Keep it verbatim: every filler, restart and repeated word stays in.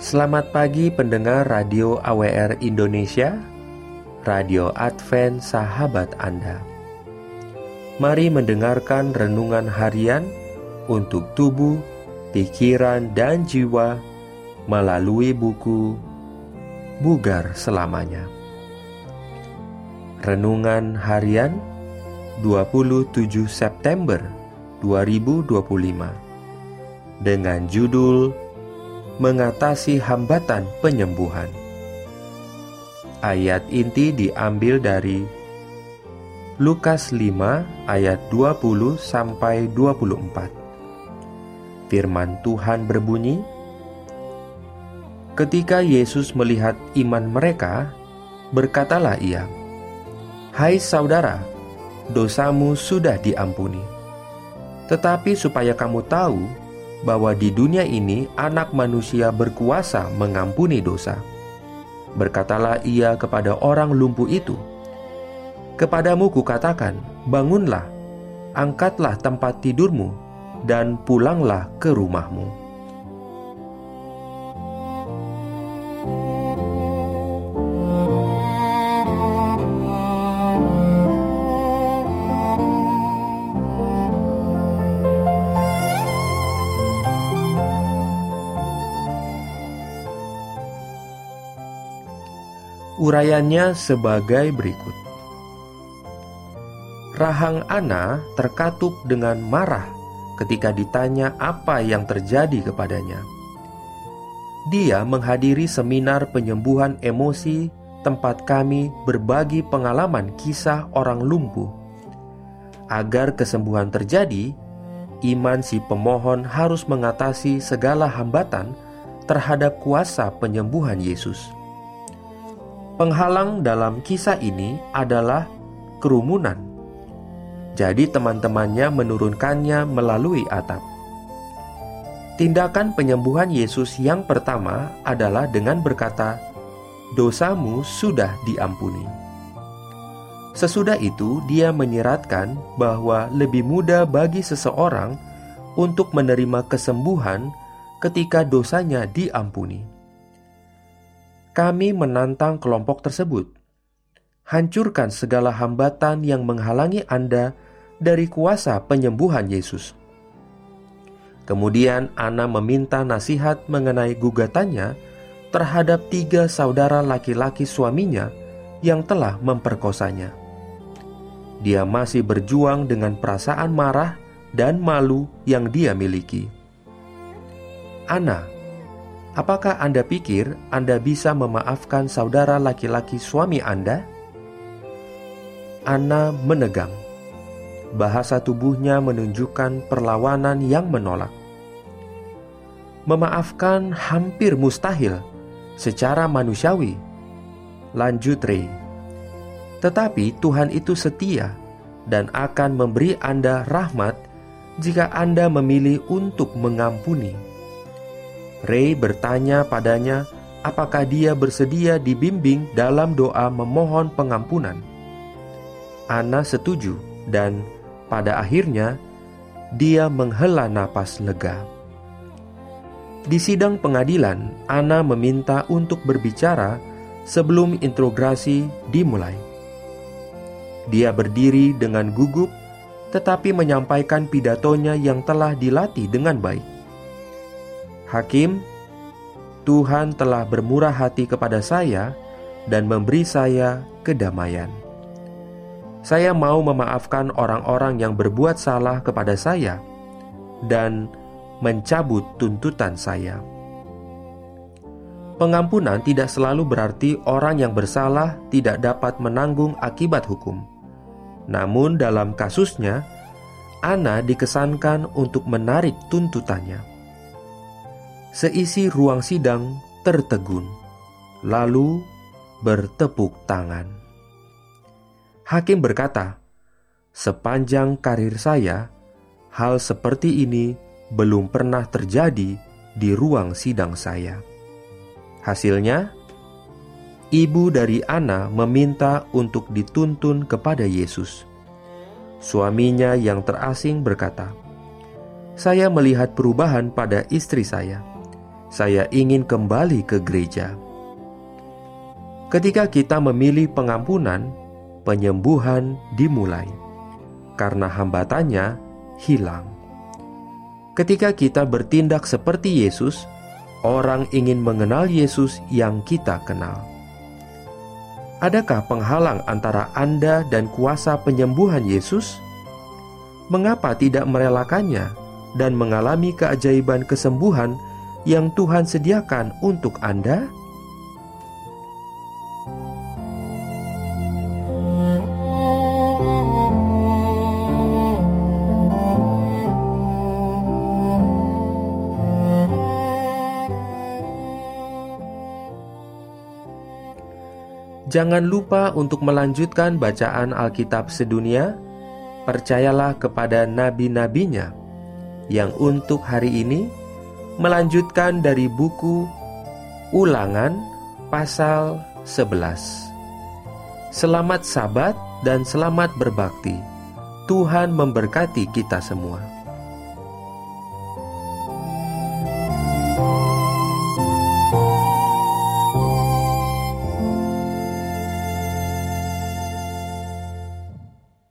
Selamat pagi pendengar Radio A W R Indonesia, Radio Advent Sahabat Anda. Mari mendengarkan renungan harian untuk tubuh, pikiran, dan jiwa melalui buku Bugar Selamanya. Renungan harian dua puluh tujuh September dua ribu dua puluh lima dengan judul Mengatasi Hambatan Penyembuhan. Ayat inti diambil dari Lukas lima ayat dua puluh sampai dua puluh empat. Firman Tuhan berbunyi, ketika Yesus melihat iman mereka, berkatalah ia, "Hai saudara, dosamu sudah diampuni." Tetapi supaya kamu tahu bahwa di dunia ini Anak Manusia berkuasa mengampuni dosa, berkatalah ia kepada orang lumpuh itu, "Kepadamu kukatakan, bangunlah, angkatlah tempat tidurmu, dan pulanglah ke rumahmu." Urayanya sebagai berikut. Rahang Ana terkatup dengan marah ketika ditanya apa yang terjadi kepadanya. Dia menghadiri seminar penyembuhan emosi tempat kami berbagi pengalaman kisah orang lumpuh. Agar kesembuhan terjadi, iman si pemohon harus mengatasi segala hambatan terhadap kuasa penyembuhan Yesus. Penghalang dalam kisah ini adalah kerumunan. Jadi teman-temannya menurunkannya melalui atap. Tindakan penyembuhan Yesus yang pertama adalah dengan berkata, "Dosamu sudah diampuni." Sesudah itu dia menyeratkan bahwa lebih mudah bagi seseorang untuk menerima kesembuhan ketika dosanya diampuni. Kami menantang kelompok tersebut. Hancurkan segala hambatan yang menghalangi Anda dari kuasa penyembuhan Yesus. Kemudian Ana meminta nasihat mengenai gugatannya terhadap tiga saudara laki-laki suaminya yang telah memperkosanya. Dia masih berjuang dengan perasaan marah dan malu yang dia miliki. Ana, apakah Anda pikir Anda bisa memaafkan saudara laki-laki suami Anda? Ana menegang. Bahasa tubuhnya menunjukkan perlawanan yang menolak. Memaafkan hampir mustahil secara manusiawi, lanjut Ray. Tetapi Tuhan itu setia dan akan memberi Anda rahmat jika Anda memilih untuk mengampuni. Ray bertanya padanya apakah dia bersedia dibimbing dalam doa memohon pengampunan. Ana setuju dan pada akhirnya dia menghela napas lega. Di sidang pengadilan, Ana meminta untuk berbicara sebelum interogasi dimulai. Dia berdiri dengan gugup tetapi menyampaikan pidatonya yang telah dilatih dengan baik. "Hakim, Tuhan telah bermurah hati kepada saya dan memberi saya kedamaian. Saya mau memaafkan orang-orang yang berbuat salah kepada saya dan mencabut tuntutan saya." Pengampunan tidak selalu berarti orang yang bersalah tidak dapat menanggung akibat hukum. Namun dalam kasusnya, Ana dikesankan untuk menarik tuntutannya. Seisi ruang sidang tertegun, lalu bertepuk tangan. Hakim berkata, "Sepanjang karir saya, hal seperti ini belum pernah terjadi di ruang sidang saya." Hasilnya, ibu dari Ana meminta untuk dituntun kepada Yesus. Suaminya yang terasing berkata, "Saya melihat perubahan pada istri saya. saya ingin kembali ke gereja. Ketika kita memilih pengampunan, penyembuhan dimulai, karena hambatannya hilang. Ketika kita bertindak seperti Yesus, orang ingin mengenal Yesus yang kita kenal. Adakah penghalang antara Anda dan kuasa penyembuhan Yesus? Mengapa tidak merelakannya dan mengalami keajaiban kesembuhan yang Tuhan sediakan untuk Anda? Jangan lupa untuk melanjutkan bacaan Alkitab sedunia. Percayalah kepada nabi-nabinya yang untuk hari ini melanjutkan dari buku Ulangan pasal sebelas. Selamat Sabat dan selamat berbakti. Tuhan memberkati kita semua.